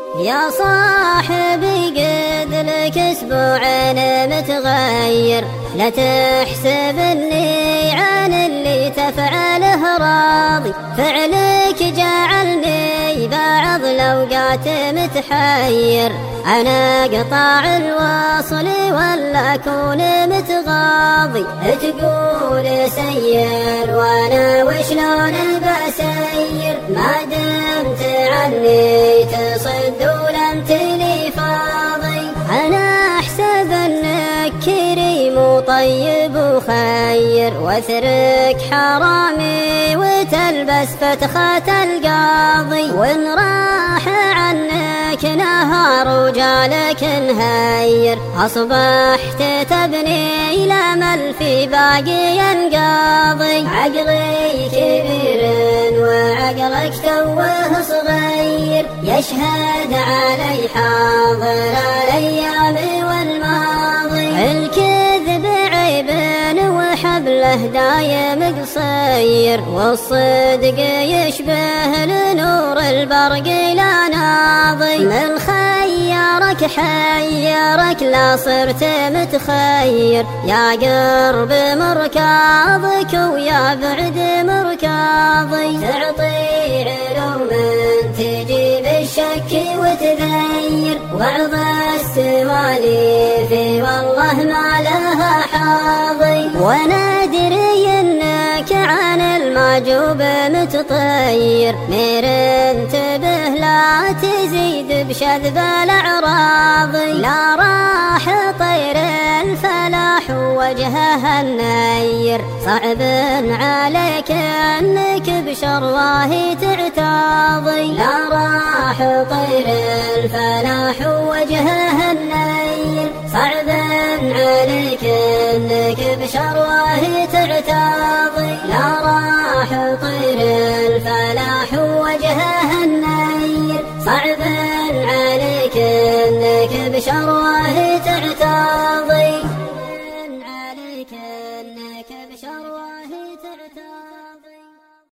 يا صاحبي قد لك اسبوعين متغير، لا تحسب اني عن اللي تفعله راضي، فعلك جعلني بعض الاوقات متحير، انا قطع الوصل ولا اكون متغاضي، تقول سير وانا وشلون بسير، ما دمت عني تصد ولم تلي فاضي، انا احسب انك كريم وطيب وخير، واترك حرامي وتلبس فتخة القاضي، وان راح عنك نهار وجالك نهير، اصبحت تبني الامل في باقي القاضي، عقلي كبير وعقلك توه صغير، يشهد علي حاضر الايام والماضي، الكذب عيب وحبله دايم قصير، والصدق يشبه لنور البرق لا ناضي، من خيرك حيرك لا صرت متخير، يا قرب مركاضك ويا بعد مركاضي، تعطي علوم تجيب الشك وتغير، وعظ السواليف والله ما لها حاضي، وانا ادري انك عن المعجوب متطير، مير انتبه لا تزيد بشذب الاعراض، لا راح طير الفلاح وجهها النير، صعب عليك انك بشرواه تعتاضي، لا راح طير الفلاح وجهها النير، صعب عليك انك بشرواه تعتاضي، لا راح طير الفلاح وجهها النير، صعب عليك انك بشرواه